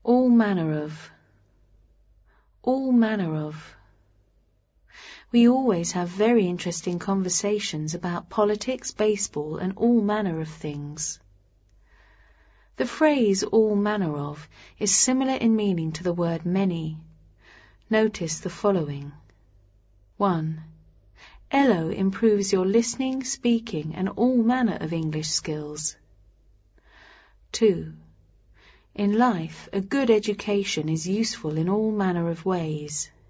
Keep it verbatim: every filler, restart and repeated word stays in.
All manner of. All manner of. We always have very interesting conversations about politics, baseball, and all manner of things. The phrase all manner of is similar in meaning to the word many. Notice the following. one. Ello improves your listening, speaking, and all manner of English skills. two. In life, a good education is useful in all manner of ways.